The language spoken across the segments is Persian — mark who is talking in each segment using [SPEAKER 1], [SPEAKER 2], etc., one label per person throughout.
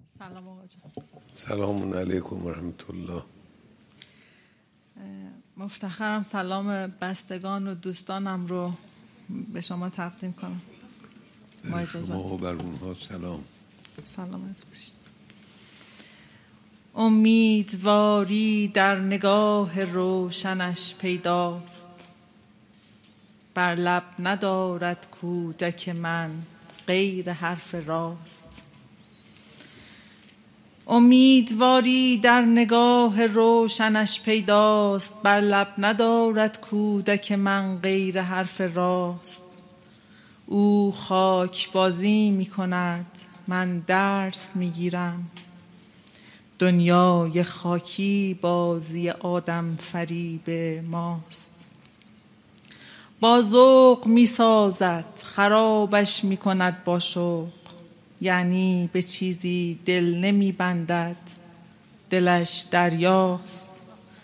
[SPEAKER 1] سلام آقا جان.
[SPEAKER 2] سلام علیکم و رحمت الله.
[SPEAKER 1] مفتخرم سلام بستگان و دوستانم رو به شما تقدیم کنم.
[SPEAKER 2] بر شما و بر اونها سلام.
[SPEAKER 1] سلامت باشید. امیدواری در نگاه روشنش پیداست، بر لب ندارد کودک من غیر حرف راست. امیدواری در نگاه روشنش پیداست، بر لب ندارد کودک من غیر حرف راست. او خاک بازی می کند، من درس می گیرم. دنیای خاکی بازی آدم فریب ماست. با ذوق می سازد، خرابش می کند با شوق. یعنی به چیزی دل نمی بندد، دلش دریاست.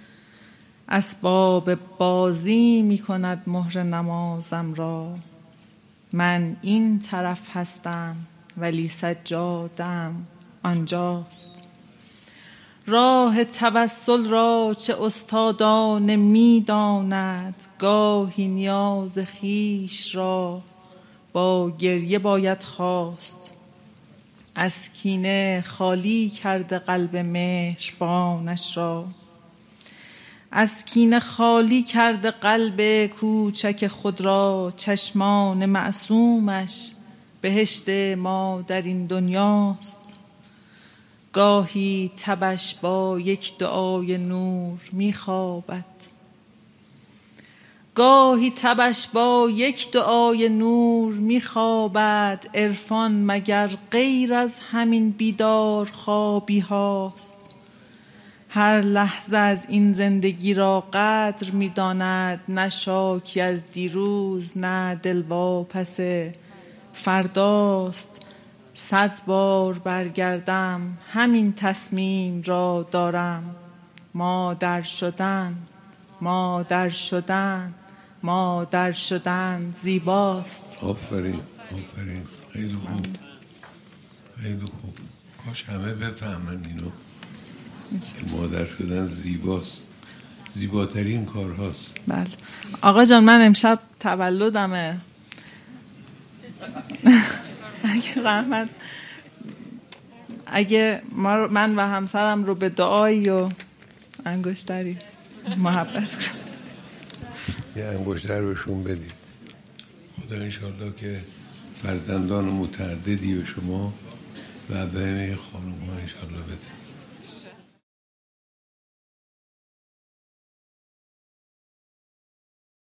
[SPEAKER 1] اسباب بازی می کند مهر نمازم را. من این طرف هستم ولی سجادم آنجاست. راه توسل را چه استادانه می داند، گاهی نیاز خویش را با گریه باید خواست. از کینه خالی کرده قلب مهربانش را، از کینه خالی کرده قلب کوچک خود را. چشمان معصومش بهشت ما در این دنیاست. گاهی تبش با یک دعای نور می خوابد، گاهی تبش با یک دعای نور می خوابد. عرفان مگر غیر از همین بیدار خوابی هاست؟ هر لحظه از این زندگی را قدر می داند، نه شاکی از دیروز نه دلواپس فرداست. 100 بار برگردم همین تصمیم را دارم، مادر شدن، مادر شدن، مادر شدن زیباست.
[SPEAKER 2] آفرین آفرین، خیلی خوب خیلی خوب. کاش همه بفهمن اینو که مادر شدن زیباست، زیباترین کار هاست.
[SPEAKER 1] بله آقا جان، من امشب تولدمه. اگه من و همسرم رو به دعایی و انگشتری محبت کنم،
[SPEAKER 2] یه انگشتر بهشون بدید. خدا انشالله که فرزندان متعددی به شما و به همه خانوم ها انشالله بده.